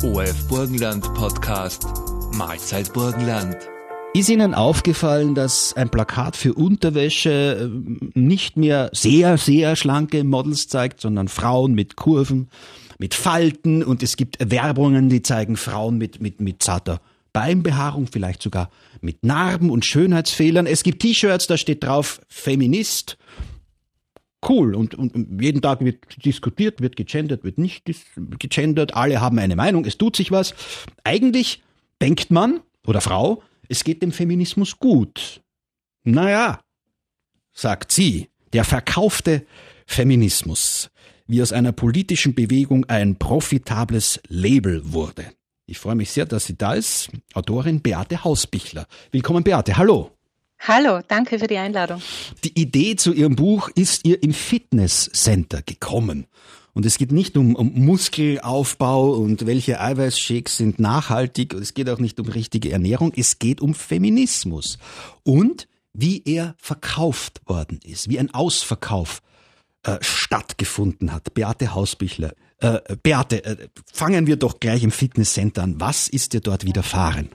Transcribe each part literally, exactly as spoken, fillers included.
O F Burgenland Podcast Mahlzeit Burgenland. Ist Ihnen aufgefallen, dass ein Plakat für Unterwäsche nicht mehr sehr, sehr schlanke Models zeigt, sondern Frauen mit Kurven, mit Falten, und es gibt Werbungen, die zeigen Frauen mit, mit, mit zarter Beinbehaarung, vielleicht sogar mit Narben und Schönheitsfehlern. Es gibt T-Shirts, da steht drauf Feminist. Cool, und, und jeden Tag wird diskutiert, wird gegendert, wird nicht dis- gegendert, alle haben eine Meinung, es tut sich was. Eigentlich denkt man, oder Frau, es geht dem Feminismus gut. Naja, sagt sie, der verkaufte Feminismus, wie aus einer politischen Bewegung ein profitables Label wurde. Ich freue mich sehr, dass sie da ist, Autorin Beate Hausbichler. Willkommen, Beate, hallo. Hallo, danke für die Einladung. Die Idee zu Ihrem Buch ist ihr im Fitnesscenter gekommen. Und es geht nicht um, um Muskelaufbau und welche Eiweißshakes sind nachhaltig. Es geht auch nicht um richtige Ernährung. Es geht um Feminismus. Und wie er verkauft worden ist, wie ein Ausverkauf äh, stattgefunden hat. Beate Hausbichler. Äh, Beate, äh, fangen wir doch gleich im Fitnesscenter an. Was ist dir dort widerfahren?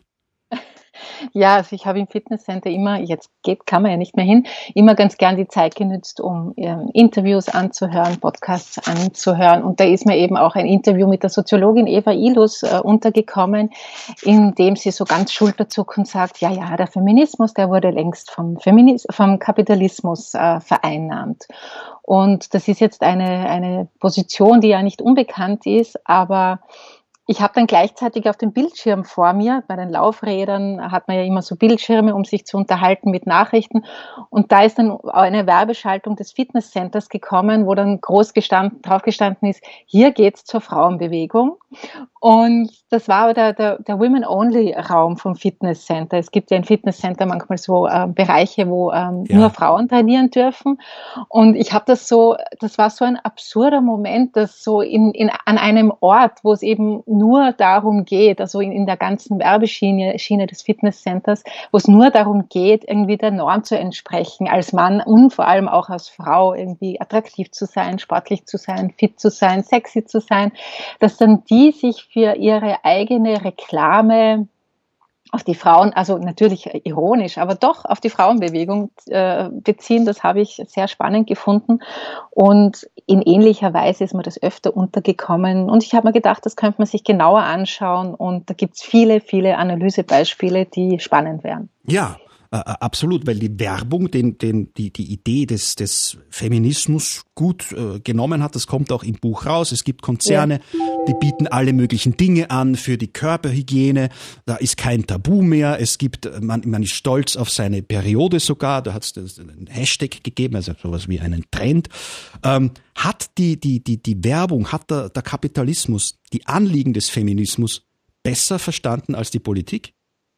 Ja, also ich habe im Fitnesscenter immer, jetzt geht, kann man ja nicht mehr hin, immer ganz gern die Zeit genützt, um ähm, Interviews anzuhören, Podcasts anzuhören. Und da ist mir eben auch ein Interview mit der Soziologin Eva Ilus äh, untergekommen, in dem sie so ganz schulterzuckend sagt, ja, ja, der Feminismus, der wurde längst vom, Feminis- vom Kapitalismus äh, vereinnahmt. Und das ist jetzt eine, eine Position, die ja nicht unbekannt ist, aber ich habe dann gleichzeitig auf dem Bildschirm vor mir, bei den Laufrädern hat man ja immer so Bildschirme, um sich zu unterhalten mit Nachrichten. Und da ist dann eine Werbeschaltung des Fitnesscenters gekommen, wo dann groß gestanden, drauf gestanden ist, hier geht's zur Frauenbewegung. Und das war aber der, der, der Women-Only-Raum vom Fitnesscenter. Es gibt ja im Fitnesscenter manchmal so äh, Bereiche, wo ähm, ja. nur Frauen trainieren dürfen. Und ich habe das so, das war so ein absurder Moment, dass so in, in, an einem Ort, wo es eben nur darum geht, also in, in der ganzen Werbeschiene Schiene des Fitnesscenters, wo es nur darum geht, irgendwie der Norm zu entsprechen, als Mann und vor allem auch als Frau irgendwie attraktiv zu sein, sportlich zu sein, fit zu sein, sexy zu sein, dass dann die sich für ihre eigene Reklame auf die Frauen, also natürlich ironisch, aber doch auf die Frauenbewegung äh, beziehen, das habe ich sehr spannend gefunden. Und in ähnlicher Weise ist mir das öfter untergekommen. Und ich habe mir gedacht, das könnte man sich genauer anschauen. Und da gibt es viele, viele Analysebeispiele, die spannend wären. Ja, äh, absolut, weil die Werbung den, den, die, die Idee des, des Feminismus gut äh, genommen hat. Das kommt auch im Buch raus. Es gibt Konzerne, ja. die bieten alle möglichen Dinge an für die Körperhygiene. Da ist kein Tabu mehr. Es gibt, man, man ist stolz auf seine Periode sogar. Da hat es einen Hashtag gegeben, also sowas wie einen Trend. Ähm, hat die, die, die, die Werbung, hat der, der Kapitalismus die Anliegen des Feminismus besser verstanden als die Politik?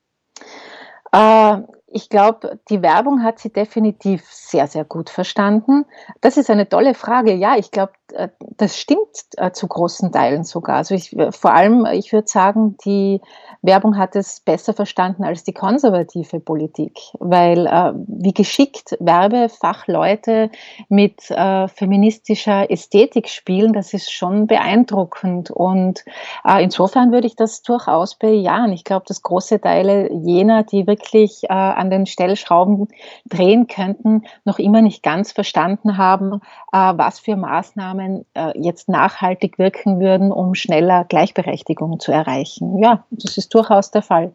Äh, ich glaube, die Werbung hat sie definitiv sehr, sehr gut verstanden. Das ist eine tolle Frage. Ja, ich glaube, das stimmt zu großen Teilen sogar. Also ich, vor allem, ich würde sagen, die Werbung hat es besser verstanden als die konservative Politik, weil äh, wie geschickt Werbefachleute mit äh, feministischer Ästhetik spielen, das ist schon beeindruckend. Und äh, insofern würde ich das durchaus bejahen. Ich glaube, dass große Teile jener, die wirklich äh, an den Stellschrauben drehen könnten, noch immer nicht ganz verstanden haben, äh, was für Maßnahmen äh, jetzt nachhaltig wirken würden, um schneller Gleichberechtigung zu erreichen. Ja, das ist durchaus der Fall.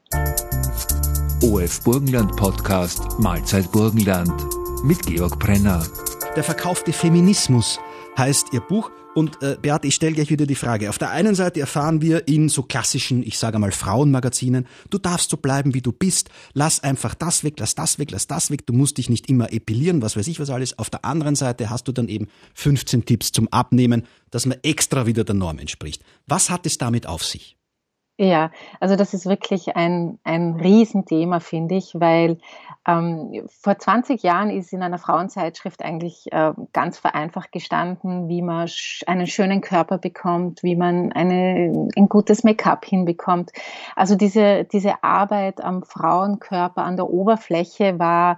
O F Burgenland Podcast Mahlzeit Burgenland mit Georg Brenner. Der verkaufte Feminismus heißt Ihr Buch. Und äh, Beate, ich stelle gleich wieder die Frage. Auf der einen Seite erfahren wir in so klassischen, ich sage mal Frauenmagazinen, du darfst so bleiben, wie du bist, lass einfach das weg, lass das weg, lass das weg, du musst dich nicht immer epilieren, was weiß ich was alles. Auf der anderen Seite hast du dann eben fünfzehn Tipps zum Abnehmen, dass man extra wieder der Norm entspricht. Was hat es damit auf sich? Ja, also das ist wirklich ein, ein Riesenthema, finde ich, weil ähm, vor zwanzig Jahren ist in einer Frauenzeitschrift eigentlich äh, ganz vereinfacht gestanden, wie man sch- einen schönen Körper bekommt, wie man eine, ein gutes Make-up hinbekommt. Also diese, diese Arbeit am Frauenkörper, an der Oberfläche war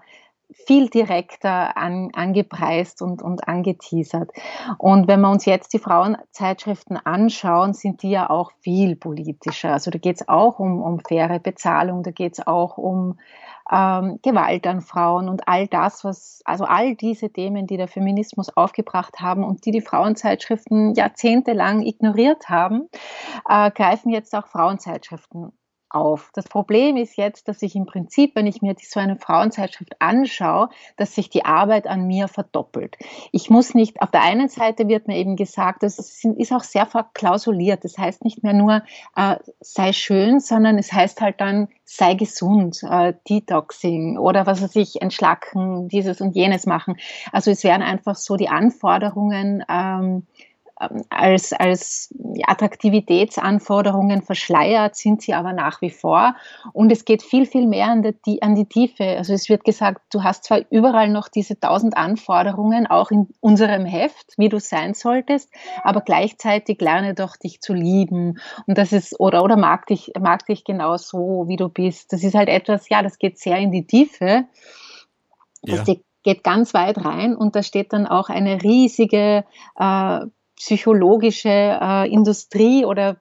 viel direkter an, angepreist und, und angeteasert. Und wenn wir uns jetzt die Frauenzeitschriften anschauen, sind die ja auch viel politischer. Also da geht es auch um, um faire Bezahlung, da geht es auch um ähm, Gewalt an Frauen und all das, was, also all diese Themen, die der Feminismus aufgebracht haben und die die Frauenzeitschriften jahrzehntelang ignoriert haben, äh, greifen jetzt auch Frauenzeitschriften auf. Das Problem ist jetzt, dass ich im Prinzip, wenn ich mir so eine Frauenzeitschrift anschaue, dass sich die Arbeit an mir verdoppelt. Ich muss nicht, auf der einen Seite wird mir eben gesagt, das ist auch sehr verklausuliert. Das heißt nicht mehr nur, äh, sei schön, sondern es heißt halt dann, sei gesund, äh, Detoxing oder was weiß ich, entschlacken, dieses und jenes machen. Also es werden einfach so die Anforderungen ähm, als, als Attraktivitätsanforderungen verschleiert, sind sie aber nach wie vor. Und es geht viel, viel mehr an die, an die Tiefe. Also es wird gesagt, du hast zwar überall noch diese tausend Anforderungen, auch in unserem Heft, wie du sein solltest, aber gleichzeitig lerne doch, dich zu lieben. Und das ist, oder, oder mag dich, mag dich genau so, wie du bist. Das ist halt etwas, ja, das geht sehr in die Tiefe. Das ja. geht ganz weit rein und da steht dann auch eine riesige, äh, psychologische äh, Industrie oder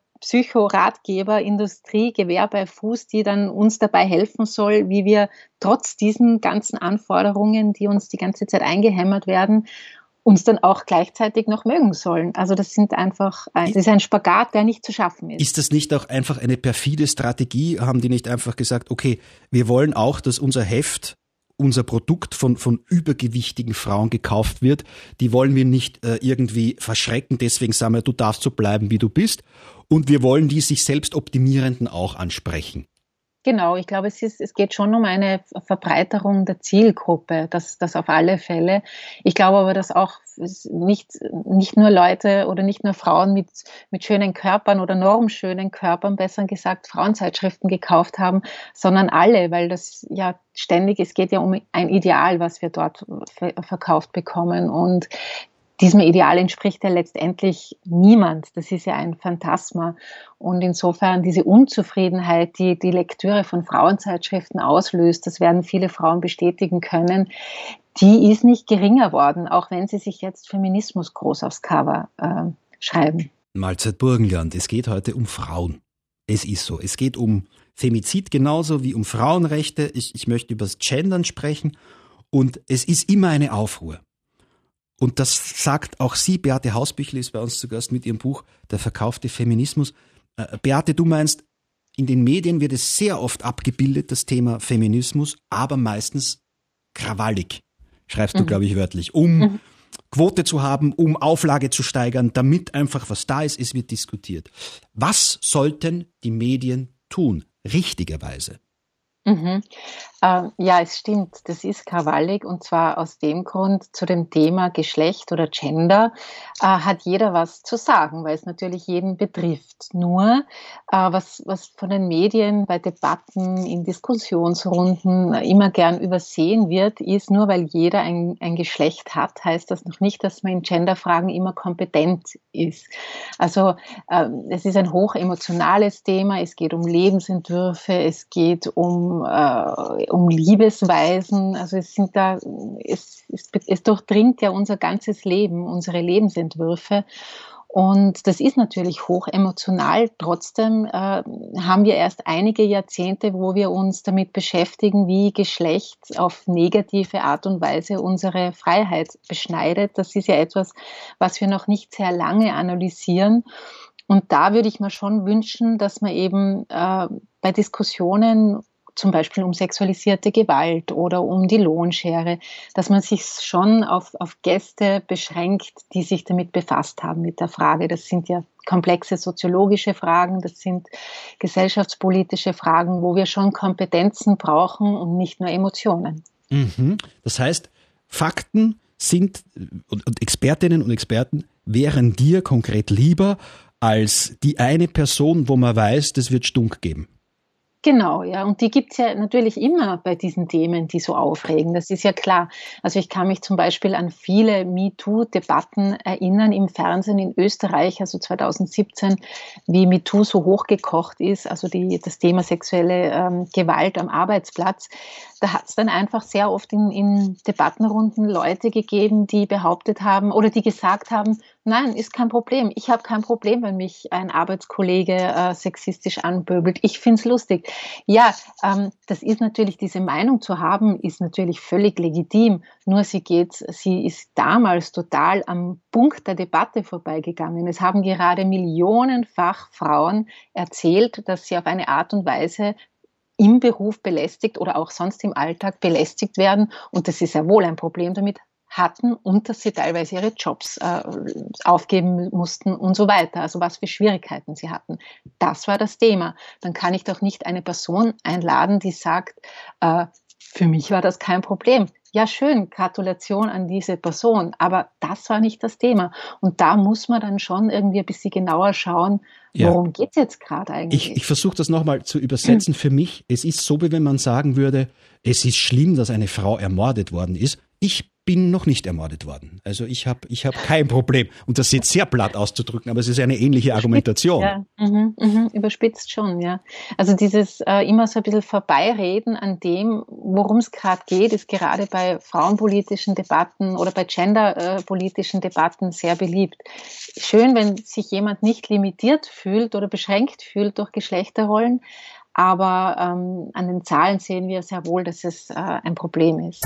Psychoratgeberindustrie, Gewehr bei Fuß, die dann uns dabei helfen soll, wie wir trotz diesen ganzen Anforderungen, die uns die ganze Zeit eingehämmert werden, uns dann auch gleichzeitig noch mögen sollen. Also das sind einfach, das ist ein Spagat, der nicht zu schaffen ist. Ist das nicht auch einfach eine perfide Strategie? Haben die nicht einfach gesagt, okay, wir wollen auch, dass unser Heft, unser Produkt von, von übergewichtigen Frauen gekauft wird, die wollen wir nicht äh, irgendwie verschrecken, deswegen sagen wir, du darfst so bleiben, wie du bist. Und wir wollen die sich selbst Optimierenden auch ansprechen. Genau, ich glaube, es ist, es geht schon um eine Verbreiterung der Zielgruppe, das, das auf alle Fälle. Ich glaube aber, dass auch nicht, nicht nur Leute oder nicht nur Frauen mit, mit schönen Körpern oder normschönen Körpern, besser gesagt, Frauenzeitschriften gekauft haben, sondern alle, weil das ja ständig, es geht ja um ein Ideal, was wir dort verkauft bekommen und diesem Ideal entspricht ja letztendlich niemand. Das ist ja ein Phantasma. Und insofern diese Unzufriedenheit, die die Lektüre von Frauenzeitschriften auslöst, das werden viele Frauen bestätigen können, die ist nicht geringer worden, auch wenn sie sich jetzt Feminismus groß aufs Cover äh, schreiben. Mahlzeit Burgenland, es geht heute um Frauen. Es ist so. Es geht um Femizid genauso wie um Frauenrechte. Ich, ich möchte über das Gendern sprechen. Und es ist immer eine Aufruhr. Und das sagt auch sie, Beate Hausbüchel ist bei uns zu Gast mit ihrem Buch Der verkaufte Feminismus. Äh, Beate, du meinst, in den Medien wird es sehr oft abgebildet, das Thema Feminismus, aber meistens krawallig, schreibst du, mhm. glaube ich, wörtlich, um mhm. Quote zu haben, um Auflage zu steigern, damit einfach was da ist, es wird diskutiert. Was sollten die Medien tun, richtigerweise? Mhm. Ähm, ja, es stimmt, das ist krawallig und zwar aus dem Grund, zu dem Thema Geschlecht oder Gender äh, hat jeder was zu sagen, weil es natürlich jeden betrifft. Nur, äh, was, was von den Medien bei Debatten, in Diskussionsrunden immer gern übersehen wird, ist, nur weil jeder ein, ein Geschlecht hat, heißt das noch nicht, dass man in Genderfragen immer kompetent ist. Also äh, es ist ein hochemotionales Thema, es geht um Lebensentwürfe, es geht um äh, um Liebesweisen, also es sind da, es, es, es durchdringt ja unser ganzes Leben, unsere Lebensentwürfe und das ist natürlich hoch emotional. Trotzdem äh, haben wir erst einige Jahrzehnte, wo wir uns damit beschäftigen, wie Geschlecht auf negative Art und Weise unsere Freiheit beschneidet. Das ist ja etwas, was wir noch nicht sehr lange analysieren. Und da würde ich mir schon wünschen, dass man eben äh, bei Diskussionen zum Beispiel um sexualisierte Gewalt oder um die Lohnschere, dass man sich schon auf, auf Gäste beschränkt, die sich damit befasst haben mit der Frage. Das sind ja komplexe soziologische Fragen, das sind gesellschaftspolitische Fragen, wo wir schon Kompetenzen brauchen und nicht nur Emotionen. Mhm. Das heißt, Fakten sind, und, und Expertinnen und Experten wären dir konkret lieber als die eine Person, wo man weiß, das wird Stunk geben. Genau, ja. Und die gibt's ja natürlich immer bei diesen Themen, die so aufregen. Das ist ja klar. Also ich kann mich zum Beispiel an viele MeToo-Debatten erinnern im Fernsehen in Österreich, also zwanzig siebzehn, wie MeToo so hochgekocht ist, also die, das Thema sexuelle ähm, Gewalt am Arbeitsplatz. Da hat's dann einfach sehr oft in, in Debattenrunden Leute gegeben, die behauptet haben oder die gesagt haben, nein, ist kein Problem. Ich habe kein Problem, wenn mich ein Arbeitskollege äh, sexistisch anpöbelt. Ich find's lustig. Ja, ähm, das ist natürlich, diese Meinung zu haben, ist natürlich völlig legitim. Nur sie geht, sie ist damals total am Punkt der Debatte vorbeigegangen. Es haben gerade millionenfach Frauen erzählt, dass sie auf eine Art und Weise im Beruf belästigt oder auch sonst im Alltag belästigt werden. Und das ist ja wohl ein Problem damit hatten und dass sie teilweise ihre Jobs äh, aufgeben mussten und so weiter. Also was für Schwierigkeiten sie hatten. Das war das Thema. Dann kann ich doch nicht eine Person einladen, die sagt, äh, für mich war das kein Problem. Ja, schön, Gratulation an diese Person, aber das war nicht das Thema. Und da muss man dann schon irgendwie ein bisschen genauer schauen, worum ja. geht's jetzt gerade eigentlich? Ich, ich versuche das nochmal zu übersetzen für mich. Es ist so, wie wenn man sagen würde, es ist schlimm, dass eine Frau ermordet worden ist. Ich bin noch nicht ermordet worden. Also ich habe ich hab kein Problem. Und das ist jetzt sehr platt auszudrücken, aber es ist eine ähnliche Argumentation. Ja, mhm, mhm, überspitzt schon, ja. Also dieses äh, immer so ein bisschen Vorbeireden an dem, worum es gerade geht, ist gerade bei frauenpolitischen Debatten oder bei genderpolitischen Debatten sehr beliebt. Schön, wenn sich jemand nicht limitiert fühlt oder beschränkt fühlt durch Geschlechterrollen, aber ähm, an den Zahlen sehen wir sehr wohl, dass es äh, ein Problem ist.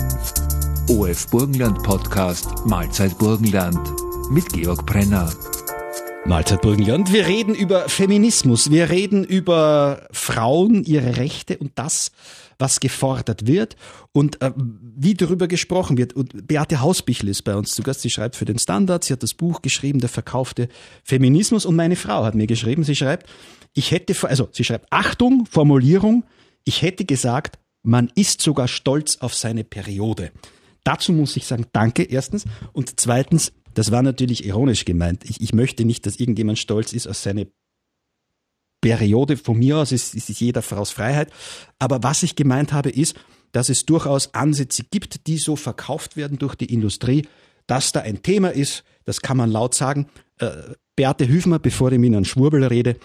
O F Burgenland Podcast Mahlzeit Burgenland mit Georg Brenner. Mahlzeit Burgenland. Wir reden über Feminismus. Wir reden über Frauen, ihre Rechte und das, was gefordert wird und äh, wie darüber gesprochen wird. Und Beate Hausbichl ist bei uns zu Gast. Sie schreibt für den Standard. Sie hat das Buch geschrieben, Der verkaufte Feminismus. Und meine Frau hat mir geschrieben, sie schreibt, ich hätte, also sie schreibt, Achtung, Formulierung, ich hätte gesagt, man ist sogar stolz auf seine Periode. Dazu muss ich sagen, danke erstens. Und zweitens, das war natürlich ironisch gemeint. Ich, ich möchte nicht, dass irgendjemand stolz ist auf seine Periode. Von mir aus ist, ist jeder Frau's Freiheit. Aber was ich gemeint habe, ist, dass es durchaus Ansätze gibt, die so verkauft werden durch die Industrie, dass da ein Thema ist, das kann man laut sagen. Äh, Beate, hilf mir, bevor ich mit einem Schwurbel rede.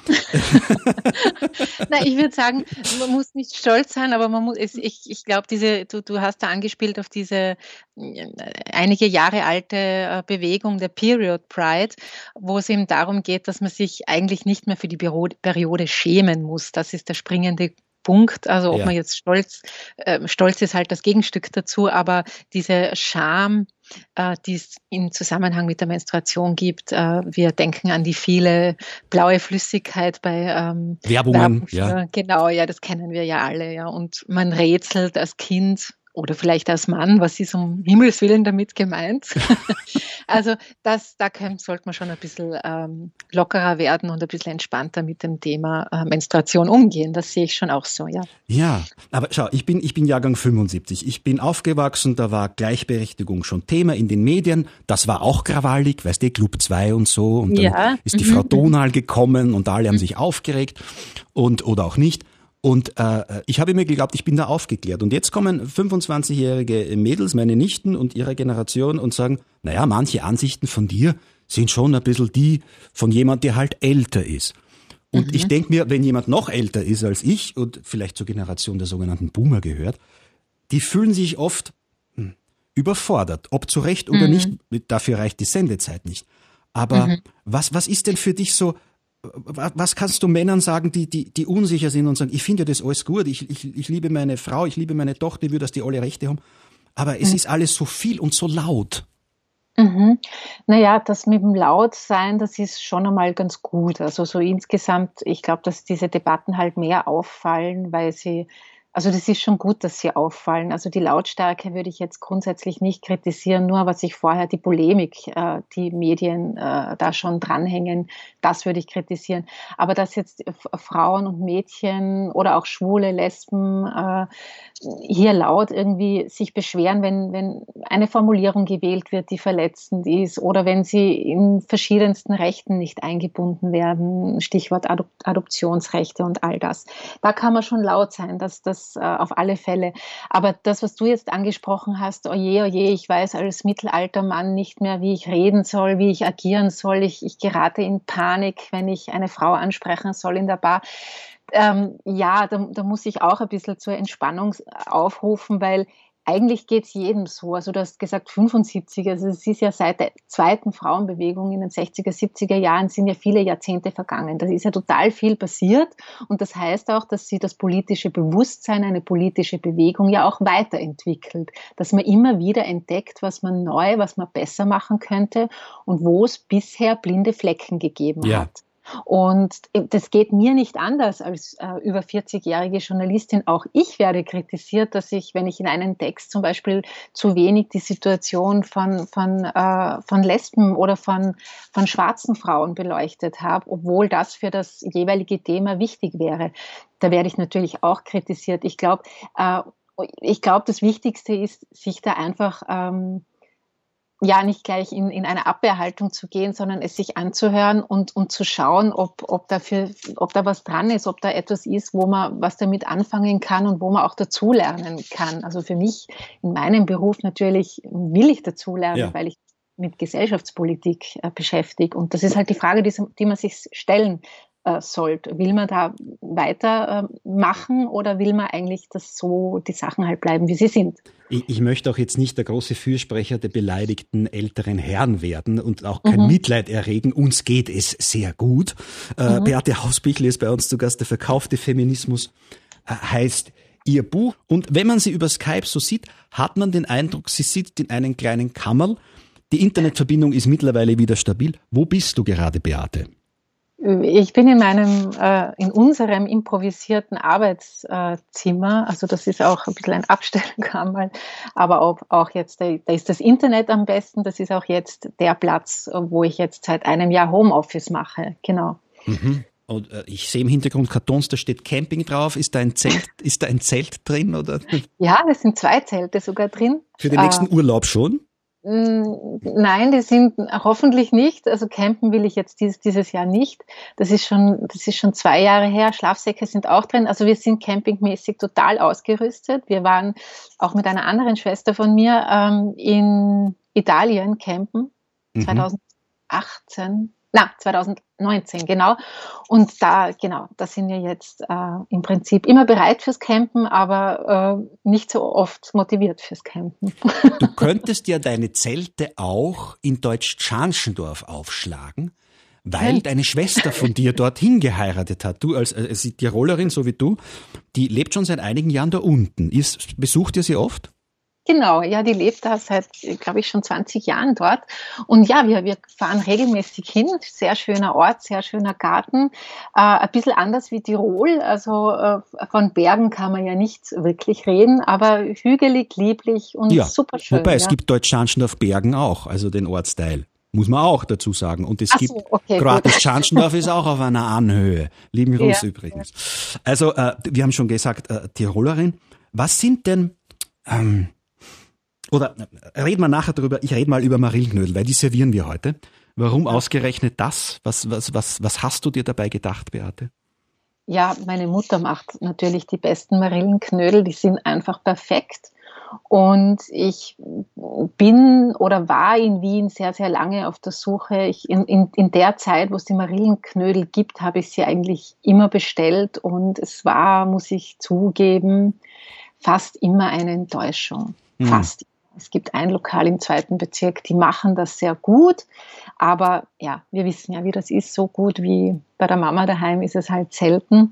Na, ich würde sagen, man muss nicht stolz sein, aber man muss, ich, ich glaube, diese, du, du hast da angespielt auf diese einige Jahre alte Bewegung der Period Pride, wo es eben darum geht, dass man sich eigentlich nicht mehr für die Periode schämen muss. Das ist der springende Punkt. Also ob ja. man jetzt stolz, äh, stolz ist halt das Gegenstück dazu, aber diese Scham, äh, die es im Zusammenhang mit der Menstruation gibt, äh, wir denken an die viele blaue Flüssigkeit bei ähm, Werbungen. Ja. Genau, ja, das kennen wir ja alle. Ja. Und man rätselt als Kind oder vielleicht als Mann, was ist um Himmels Willen damit gemeint? Also das, da können, sollte man schon ein bisschen ähm, lockerer werden und ein bisschen entspannter mit dem Thema äh, Menstruation umgehen. Das sehe ich schon auch so, ja. Ja, aber schau, ich bin, ich bin Jahrgang fünfundsiebzig. Ich bin aufgewachsen, da war Gleichberechtigung schon Thema in den Medien. Das war auch krawallig, weißt du, Club zwei und so. Und dann ja. ist die mhm. Frau Donal gekommen und alle haben sich aufgeregt und oder auch nicht. Und äh, ich habe immer geglaubt, ich bin da aufgeklärt. Und jetzt kommen fünfundzwanzigjährige Mädels, meine Nichten und ihre Generation und sagen, naja, manche Ansichten von dir sind schon ein bisschen die von jemand, der halt älter ist. Und mhm. ich denke mir, wenn jemand noch älter ist als ich und vielleicht zur Generation der sogenannten Boomer gehört, die fühlen sich oft hm, überfordert, ob zu Recht oder mhm. nicht. Dafür reicht die Sendezeit nicht. Aber mhm. was, was ist denn für dich so... Was kannst du Männern sagen, die, die, die unsicher sind und sagen, ich finde das alles gut, ich, ich, ich liebe meine Frau, ich liebe meine Tochter, ich will, dass die alle Rechte haben, aber es mhm. ist alles so viel und so laut. Mhm. Naja, das mit dem Lautsein, das ist schon einmal ganz gut. Also so insgesamt, ich glaube, dass diese Debatten halt mehr auffallen, weil sie Also das ist schon gut, dass sie auffallen. Also die Lautstärke würde ich jetzt grundsätzlich nicht kritisieren, nur was ich vorher, die Polemik, äh, die Medien äh, da schon dranhängen, das würde ich kritisieren. Aber dass jetzt Frauen und Mädchen oder auch Schwule, Lesben äh, hier laut irgendwie sich beschweren, wenn, wenn eine Formulierung gewählt wird, die verletzend ist, oder wenn sie in verschiedensten Rechten nicht eingebunden werden, Stichwort Adop- Adoptionsrechte und all das. Da kann man schon laut sein, dass das äh, auf alle Fälle. Aber das, was du jetzt angesprochen hast, oje, oje, ich weiß als mittelalter Mann nicht mehr, wie ich reden soll, wie ich agieren soll. Ich, ich gerate in Panik, wenn ich eine Frau ansprechen soll in der Bar. Ähm, ja, da, da muss ich auch ein bisschen zur Entspannung aufrufen, weil eigentlich geht's jedem so. Also du hast gesagt fünfundsiebzig, also es ist ja seit der zweiten Frauenbewegung in den sechziger, siebziger Jahren sind ja viele Jahrzehnte vergangen. Da ist ja total viel passiert und das heißt auch, dass sie das politische Bewusstsein, eine politische Bewegung ja auch weiterentwickelt. Dass man immer wieder entdeckt, was man neu, was man besser machen könnte und wo es bisher blinde Flecken gegeben Ja. hat. Und das geht mir nicht anders als äh, über vierzigjährige Journalistin. Auch ich werde kritisiert, dass ich, wenn ich in einem Text zum Beispiel zu wenig die Situation von, von, äh, von Lesben oder von, von schwarzen Frauen beleuchtet habe, obwohl das für das jeweilige Thema wichtig wäre. Da werde ich natürlich auch kritisiert. Ich glaube, äh, ich glaube, das Wichtigste ist, sich da einfach ähm, ja nicht gleich in, in eine Abwehrhaltung zu gehen, sondern es sich anzuhören und, und zu schauen, ob, ob, dafür, ob da was dran ist, ob da etwas ist, wo man was damit anfangen kann und wo man auch dazulernen kann. Also für mich in meinem Beruf natürlich will ich dazulernen, Ja. weil ich mit Gesellschaftspolitik äh, beschäftige. Und das ist halt die Frage, die, die man sich stellen äh, sollte. Will man da weiter äh, machen oder will man eigentlich, dass so die Sachen halt bleiben, wie sie sind? Ich, ich möchte auch jetzt nicht der große Fürsprecher der beleidigten älteren Herren werden und auch kein Mhm. Mitleid erregen. Uns geht es sehr gut. Äh, Mhm. Beate Hausbichler ist bei uns zu Gast. Der verkaufte Feminismus äh, heißt ihr Buch. Und wenn man sie über Skype so sieht, hat man den Eindruck, sie sitzt in einem kleinen Kammerl. Die Internetverbindung ist mittlerweile wieder stabil. Wo bist du gerade, Beate? Ich bin in meinem, äh, in unserem improvisierten Arbeitszimmer, also das ist auch ein bisschen ein Abstellkammer, aber auch, auch jetzt, da, da ist das Internet am besten, das ist auch jetzt der Platz, wo ich jetzt seit einem Jahr Homeoffice mache, genau. Mhm. Und äh, ich sehe im Hintergrund Kartons, da steht Camping drauf. Ist da ein Zelt, ist da ein Zelt drin oder? Ja, es sind zwei Zelte sogar drin. Für den nächsten äh, Urlaub schon? Nein, die sind hoffentlich nicht. Also campen will ich jetzt dieses, dieses Jahr nicht. Das ist schon, das ist schon zwei Jahre her. Schlafsäcke sind auch drin. Also wir sind campingmäßig total ausgerüstet. Wir waren auch mit einer anderen Schwester von mir ähm, in Italien campen. Mhm. zweitausendachtzehn. Na, zweitausendneunzehn, genau. Und da, genau, da sind wir jetzt äh, im Prinzip immer bereit fürs Campen, aber äh, nicht so oft motiviert fürs Campen. Du könntest ja deine Zelte auch in Deutsch-Scharnchendorf aufschlagen, weil ja. deine Schwester von dir dorthin geheiratet hat. Du als, als Tirolerin, so wie du, die lebt schon seit einigen Jahren da unten. Ist, besucht ihr sie oft? Genau, ja, die lebt da seit, glaube ich, schon zwanzig Jahren dort. Und ja, wir, wir fahren regelmäßig hin. Sehr schöner Ort, sehr schöner Garten. Äh, ein bisschen anders wie Tirol. Also äh, von Bergen kann man ja nicht wirklich reden, aber hügelig, lieblich und ja, super schön. Wobei, ja. es gibt Deutsch-Scharnchendorf Bergen auch, also den Ortsteil. Muss man auch dazu sagen. Und es Ach gibt, so, okay, gratis Scharnchendorf ist auch auf einer Anhöhe. Lieben Gruß ja. übrigens. Also, äh, wir haben schon gesagt, äh, Tirolerin. Was sind denn, ähm, oder reden wir nachher darüber, ich rede mal über Marillenknödel, weil die servieren wir heute. Warum ja. ausgerechnet das? Was, was, was, was hast du dir dabei gedacht, Beate? Ja, meine Mutter macht natürlich die besten Marillenknödel, die sind einfach perfekt. Und ich bin oder war in Wien sehr, sehr lange auf der Suche. Ich, in, in, in der Zeit, wo es die Marillenknödel gibt, habe ich sie eigentlich immer bestellt. Und es war, muss ich zugeben, fast immer eine Enttäuschung. Hm. Fast. Es gibt ein Lokal im zweiten Bezirk, die machen das sehr gut. Aber ja, wir wissen ja, wie das ist. So gut wie bei der Mama daheim ist es halt selten.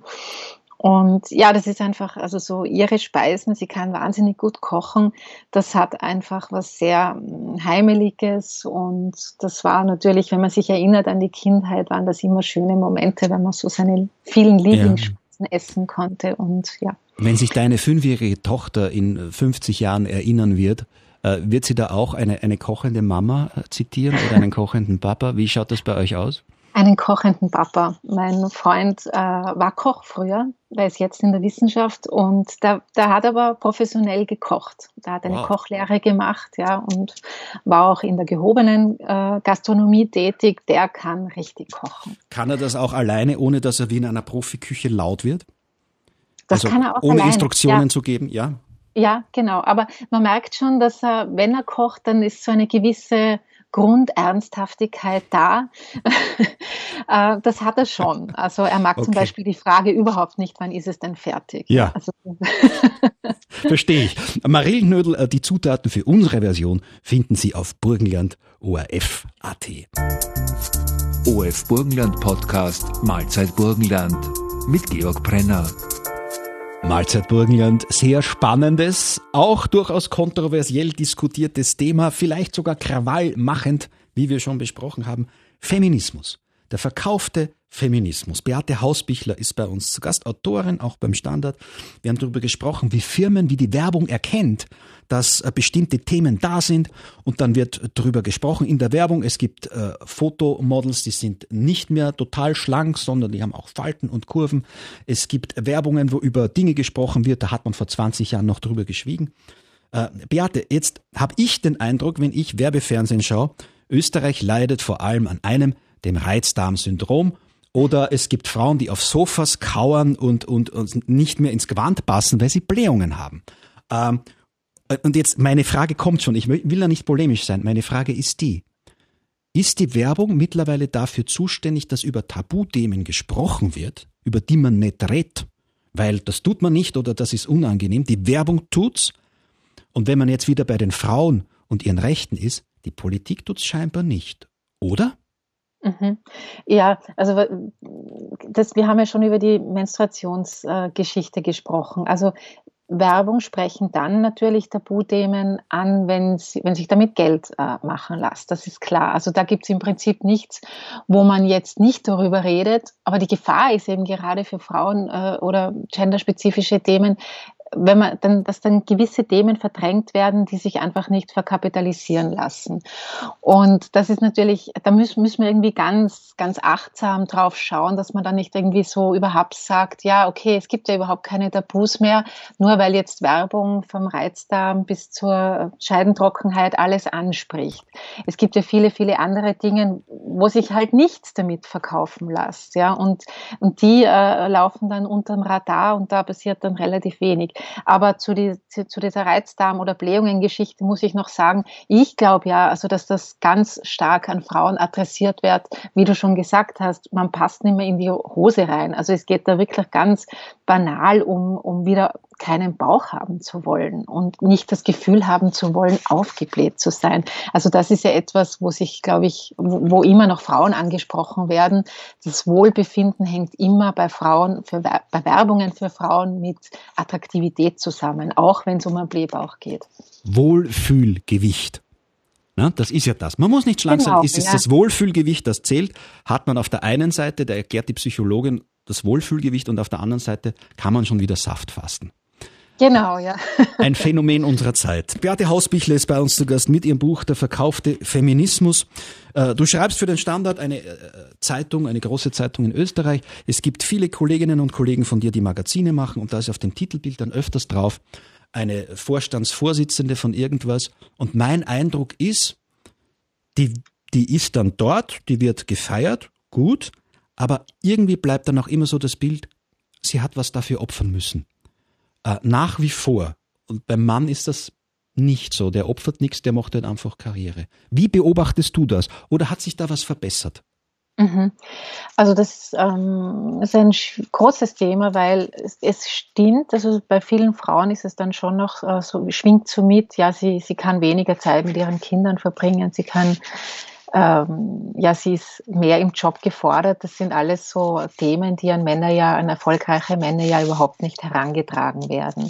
Und ja, das ist einfach, also so ihre Speisen, sie kann wahnsinnig gut kochen. Das hat einfach was sehr Heimeliges und das war natürlich, wenn man sich erinnert an die Kindheit, waren das immer schöne Momente, wenn man so seine vielen Lieblingsspeisen ja. essen konnte und ja. Wenn sich deine fünfjährige Tochter in fünfzig Jahren erinnern wird, äh, wird sie da auch eine, eine kochende Mama äh, zitieren oder einen kochenden Papa? Wie schaut das bei euch aus? Einen kochenden Papa. Mein Freund äh, war Koch früher, der ist jetzt in der Wissenschaft und der, der hat aber professionell gekocht. Der hat eine wow. Kochlehre gemacht, ja, und war auch in der gehobenen äh, Gastronomie tätig. Der kann richtig kochen. Kann er das auch alleine, ohne dass er wie in einer Profiküche laut wird? Das also kann er auch ohne alleine. Instruktionen ja. zu geben, ja? Ja, genau. Aber man merkt schon, dass er, wenn er kocht, dann ist so eine gewisse Grundernsthaftigkeit da. Das hat er schon. Also er mag okay. zum Beispiel die Frage überhaupt nicht, wann ist es denn fertig? Ja, also, verstehe ich. Marillenknödel, die Zutaten für unsere Version finden Sie auf Burgenland O R F Punkt A T. O R F Burgenland Podcast Mahlzeit Burgenland mit Georg Brenner. Mahlzeit Burgenland, sehr spannendes, auch durchaus kontroversiell diskutiertes Thema, vielleicht sogar krawallmachend, wie wir schon besprochen haben. Feminismus, der verkaufte Feminismus. Beate Hausbichler ist bei uns zu Gast, Autorin, auch beim Standard. Wir haben darüber gesprochen, wie Firmen, wie die Werbung erkennt, dass äh, bestimmte Themen da sind und dann wird darüber gesprochen in der Werbung. Es gibt äh, Fotomodels, die sind nicht mehr total schlank, sondern die haben auch Falten und Kurven. Es gibt Werbungen, wo über Dinge gesprochen wird, da hat man vor zwanzig Jahren noch drüber geschwiegen. Äh, Beate, jetzt habe ich den Eindruck, wenn ich Werbefernsehen schaue, Österreich leidet vor allem an einem, dem Reizdarmsyndrom. Oder es gibt Frauen, die auf Sofas kauern und, und, und nicht mehr ins Gewand passen, weil sie Blähungen haben. Ähm, und jetzt, meine Frage kommt schon, ich will da nicht polemisch sein, meine Frage ist die, ist die Werbung mittlerweile dafür zuständig, dass über Tabuthemen gesprochen wird, über die man nicht redet, weil das tut man nicht oder das ist unangenehm, die Werbung tut's. Und wenn man jetzt wieder bei den Frauen und ihren Rechten ist, die Politik tut's scheinbar nicht, oder? Mhm. Ja, also das, wir haben ja schon über die Menstruationsgeschichte äh, gesprochen. Also Werbung sprechen dann natürlich Tabuthemen an, wenn, sie, wenn sich damit Geld äh, machen lässt. Das ist klar. Also da gibt es im Prinzip nichts, wo man jetzt nicht darüber redet. Aber die Gefahr ist eben gerade für Frauen äh, oder genderspezifische Themen, wenn man dann, dass dann gewisse Themen verdrängt werden, die sich einfach nicht verkapitalisieren lassen. Und das ist natürlich, da müssen, müssen wir irgendwie ganz, ganz achtsam drauf schauen, dass man dann nicht irgendwie so überhaupt sagt, ja, okay, es gibt ja überhaupt keine Tabus mehr, nur weil jetzt Werbung vom Reizdarm bis zur Scheidentrockenheit alles anspricht. Es gibt ja viele, viele andere Dinge, wo sich halt nichts damit verkaufen lässt, ja, und, und die äh, laufen dann unterm Radar und da passiert dann relativ wenig. Aber zu, die, zu, zu dieser Reizdarm- oder Blähungen-Geschichte muss ich noch sagen, ich glaube ja, also dass das ganz stark an Frauen adressiert wird, wie du schon gesagt hast, man passt nicht mehr in die Hose rein. Also es geht da wirklich ganz banal um, um wieder keinen Bauch haben zu wollen und nicht das Gefühl haben zu wollen, aufgebläht zu sein. Also das ist ja etwas, wo sich, glaube ich, wo, wo immer noch Frauen angesprochen werden. Das Wohlbefinden hängt immer bei Frauen, für, bei Werbungen für Frauen mit Attraktivität zusammen, auch wenn es um einen Blähbauch geht. Wohlfühlgewicht. Na, das ist ja das. Man muss nicht schlank genau, sein. Es ist ja. das Wohlfühlgewicht, das zählt. Hat man auf der einen Seite, da erklärt die Psychologin das Wohlfühlgewicht und auf der anderen Seite kann man schon wieder Saft fasten. Genau, ja. Ein Phänomen unserer Zeit. Beate Hausbichler ist bei uns zu Gast mit ihrem Buch Der verkaufte Feminismus. Du schreibst für den Standard eine Zeitung, eine große Zeitung in Österreich. Es gibt viele Kolleginnen und Kollegen von dir, die Magazine machen und da ist auf den Titelbildern öfters drauf eine Vorstandsvorsitzende von irgendwas. Und mein Eindruck ist, die, die ist dann dort, die wird gefeiert, gut, aber irgendwie bleibt dann auch immer so das Bild, sie hat was dafür opfern müssen. Äh, nach wie vor. Und beim Mann ist das nicht so. Der opfert nichts, der macht halt einfach Karriere. Wie beobachtest du das? Oder hat sich da was verbessert? Mhm. Also das ähm, ist ein großes Thema, weil es, es stimmt, also bei vielen Frauen ist es dann schon noch äh, so, schwingt so mit, ja, sie, sie kann weniger Zeit mit ihren Kindern verbringen, sie kann Ähm, ja, sie ist mehr im Job gefordert. Das sind alles so Themen, die an Männer ja, an erfolgreiche Männer ja überhaupt nicht herangetragen werden.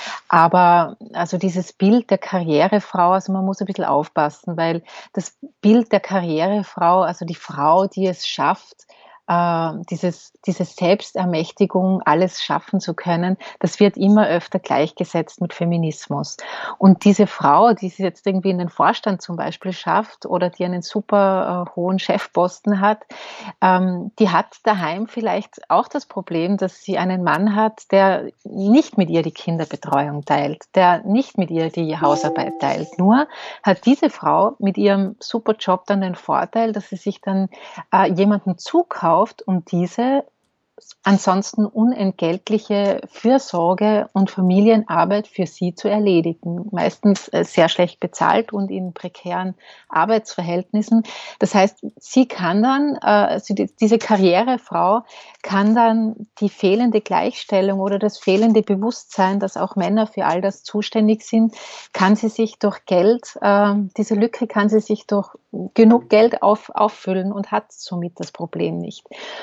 Aber also dieses Bild der Karrierefrau, also man muss ein bisschen aufpassen, weil das Bild der Karrierefrau, also die Frau, die es schafft, äh, dieses, diese Selbstermächtigung, alles schaffen zu können, das wird immer öfter gleichgesetzt mit Feminismus. Und diese Frau, die es jetzt irgendwie in den Vorstand zum Beispiel schafft oder die einen super äh, hohen Chefposten hat, ähm, die hat daheim vielleicht auch das Problem, dass sie einen Mann hat, der nicht mit ihr die Kinderbetreuung teilt, der nicht mit ihr die Hausarbeit teilt. Nur hat diese Frau mit ihrem super Job dann den Vorteil, dass sie sich dann äh, jemanden zukauft, um diese ansonsten unentgeltliche Fürsorge und Familienarbeit für sie zu erledigen. Meistens äh, sehr schlecht bezahlt und in prekären Arbeitsverhältnissen. Das heißt, sie kann dann, äh, also die, diese Karrierefrau kann dann die fehlende Gleichstellung oder das fehlende Bewusstsein, dass auch Männer für all das zuständig sind, kann sie sich durch Geld, äh, diese Lücke kann sie sich durch genug Geld auf, auffüllen und hat somit das Problem nicht.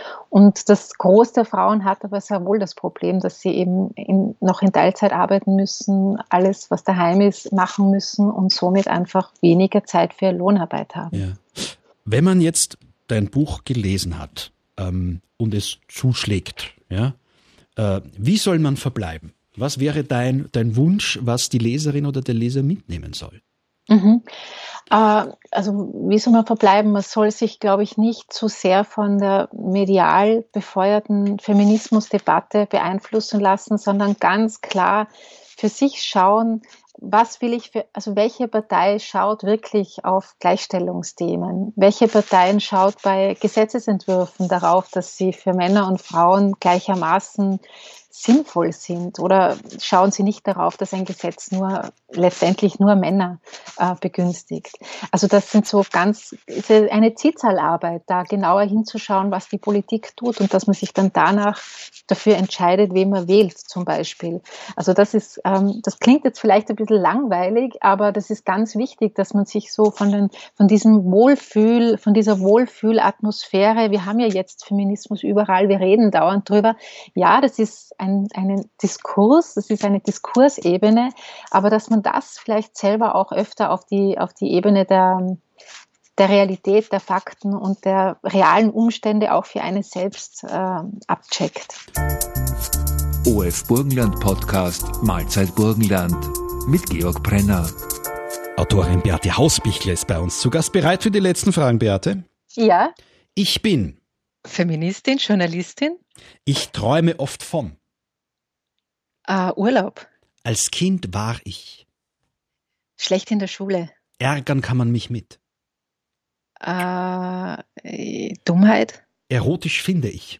Und das Groß der Frauen hat aber sehr wohl das Problem, dass sie eben in, noch in Teilzeit arbeiten müssen, alles, was daheim ist, machen müssen und somit einfach weniger Zeit für Lohnarbeit haben. Ja. Wenn man jetzt dein Buch gelesen hat ähm, und es zuschlägt, ja, äh, wie soll man verbleiben? Was wäre dein, dein Wunsch, was die Leserin oder der Leser mitnehmen soll? Mhm. Äh, also wie soll man verbleiben? Man soll sich, glaube ich, nicht zu sehr von der medial befeuerten Feminismusdebatte beeinflussen lassen, sondern ganz klar für sich schauen, was will ich für, also welche Partei schaut wirklich auf Gleichstellungsthemen? Welche Parteien schaut bei Gesetzesentwürfen darauf, dass sie für Männer und Frauen gleichermaßen sinnvoll sind? Oder schauen sie nicht darauf, dass ein Gesetz nur letztendlich nur Männer äh, begünstigt? Also das sind so ganz, ist eine Zielzahlarbeit, da genauer hinzuschauen, was die Politik tut und dass man sich dann danach dafür entscheidet, wen man wählt zum Beispiel. Also das ist, ähm, das klingt jetzt vielleicht ein bisschen langweilig, aber das ist ganz wichtig, dass man sich so von den, von diesem Wohlfühl, von dieser Wohlfühlatmosphäre, wir haben ja jetzt Feminismus überall, wir reden dauernd drüber. Ja, das ist ein, ein Diskurs, das ist eine Diskursebene, aber dass man das vielleicht selber auch öfter auf die, auf die Ebene der, der Realität, der Fakten und der realen Umstände auch für einen selbst äh, abcheckt. O F Burgenland Podcast Mahlzeit Burgenland mit Georg Brenner. Autorin Beate Hausbichler ist bei uns zu Gast. Bereit für die letzten Fragen, Beate? Ja. Ich bin Feministin, Journalistin. Ich träume oft von Uh, Urlaub. Als Kind war ich Schlecht in der Schule. Ärgern kann man mich mit Uh, Dummheit. Erotisch finde ich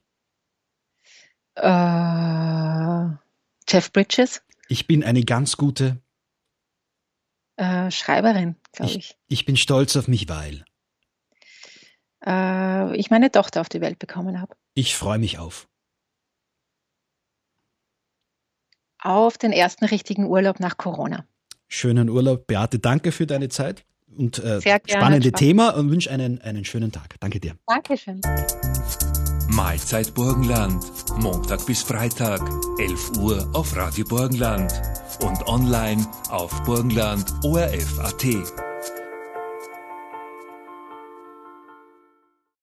Uh, Jeff Bridges. Ich bin eine ganz gute uh, Schreiberin, glaube ich. ich. Ich bin stolz auf mich, weil uh, ich meine Tochter auf die Welt bekommen habe. Ich freue mich auf Auf den ersten richtigen Urlaub nach Corona. Schönen Urlaub, Beate. Danke für deine Zeit und äh, Sehr gerne, spannende Spaß. Thema und wünsche einen, einen schönen Tag. Danke dir. Dankeschön. Mahlzeit Burgenland. Montag bis Freitag, elf Uhr auf Radio Burgenland und online auf burgenland punkt o r f punkt a t.